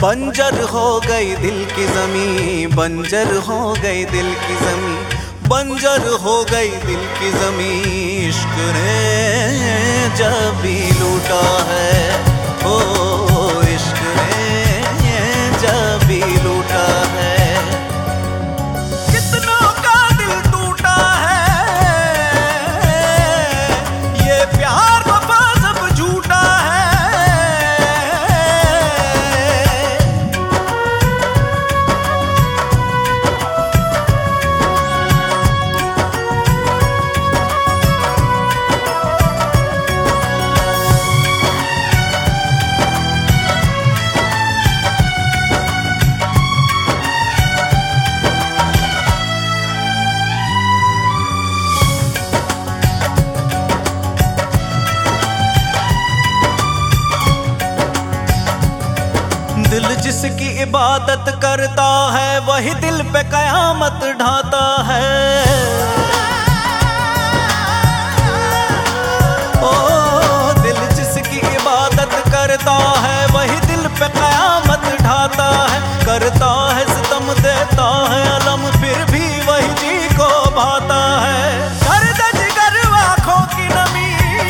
बंजर हो गई दिल की ज़मीं, बंजर हो गई दिल की ज़मीं, बंजर हो गई दिल की ज़मीं। इश्क ने जब भी लूटा है, ओ इश्क ने जब भी लूटा है। कितनों का दिल टूटा है, ये प्यार वफा सब झूठा है। दिल जिसकी इबादत करता है, वही दिल पे कयामत ढाता है। ओ दिल जिसकी इबादत करता है, वही दिल पे कयामत ढाता है। करता है सितम, देता है अलम, फिर भी वही जी को भाता है। दर्द जिगर आँखों की नमी,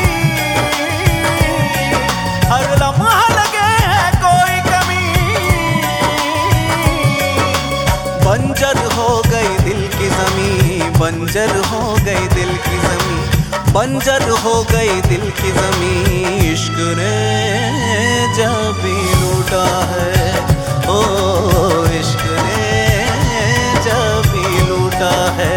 हर लम्हा लगे है कोई कमी। बंजर हो गई दिल की ज़मीं, बंजर हो गई दिल की ज़मीं, बंजर हो गई दिल की ज़मीं। इश्क ने जब भी लूटा है, ओ इश्क ने जब भी लूटा है।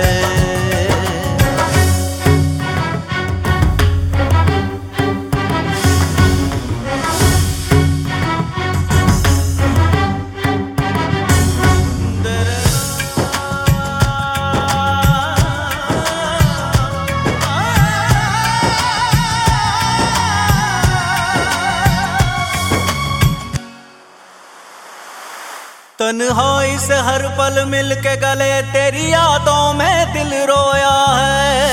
तन्हाई से हर पल मिल के गले, तेरी यादों में दिल रोया है।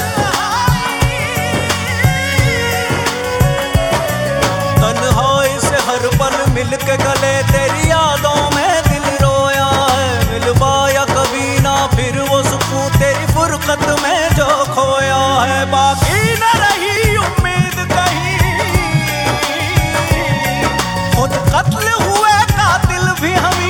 तन्हाई से हर पल मिल के गले, तेरी यादों में दिल रोया है। मिल पाया कभी ना फिर वो सुकून, तेरी फुरकत में जो खोया है। बाकी न रही उम्मीद कहीं, खुद कत्ल हुए कातिल भी हमी।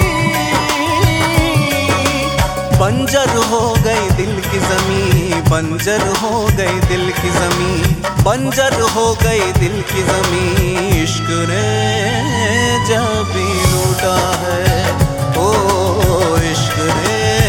बंजर हो गई दिल की ज़मीं, बंजर हो गई दिल की ज़मीं, बंजर हो गई दिल की ज़मीं। इश्क ने जब भी लूटा है, ओ इश्क ने